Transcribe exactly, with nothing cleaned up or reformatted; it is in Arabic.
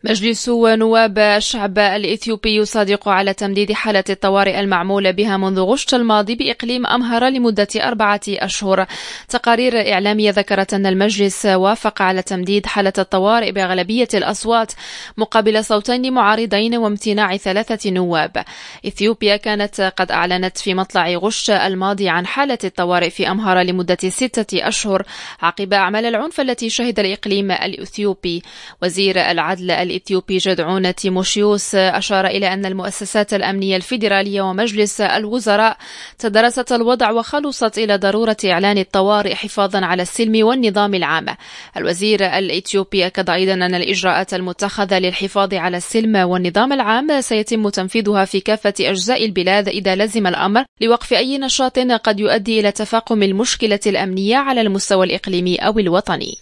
مجلس نواب الشعب الإثيوبي يصادق على تمديد حالة الطوارئ المعمول بها منذ غشت الماضي بإقليم أمهرة لمدة أربعة أشهر. تقارير إعلامية ذكرت أن المجلس وافق على تمديد حالة الطوارئ بأغلبية الأصوات مقابل صوتين معارضين وامتناع ثلاثة نواب. إثيوبيا كانت قد أعلنت في مطلع غشت الماضي عن حالة الطوارئ في أمهرة لمدة ستة أشهر عقب أعمال العنف التي شهد الإقليم الإثيوبي. وزير العدل الإثيوبي جدعون تيموشيوس أشار إلى أن المؤسسات الأمنية الفيدرالية ومجلس الوزراء تدرست الوضع وخلصت إلى ضرورة إعلان الطوارئ حفاظا على السلم والنظام العام. الوزير الإثيوبي أكد أيضا أن الإجراءات المتخذة للحفاظ على السلم والنظام العام سيتم تنفيذها في كافة أجزاء البلاد إذا لزم الأمر لوقف أي نشاط قد يؤدي إلى تفاقم المشكلة الأمنية على المستوى الإقليمي أو الوطني.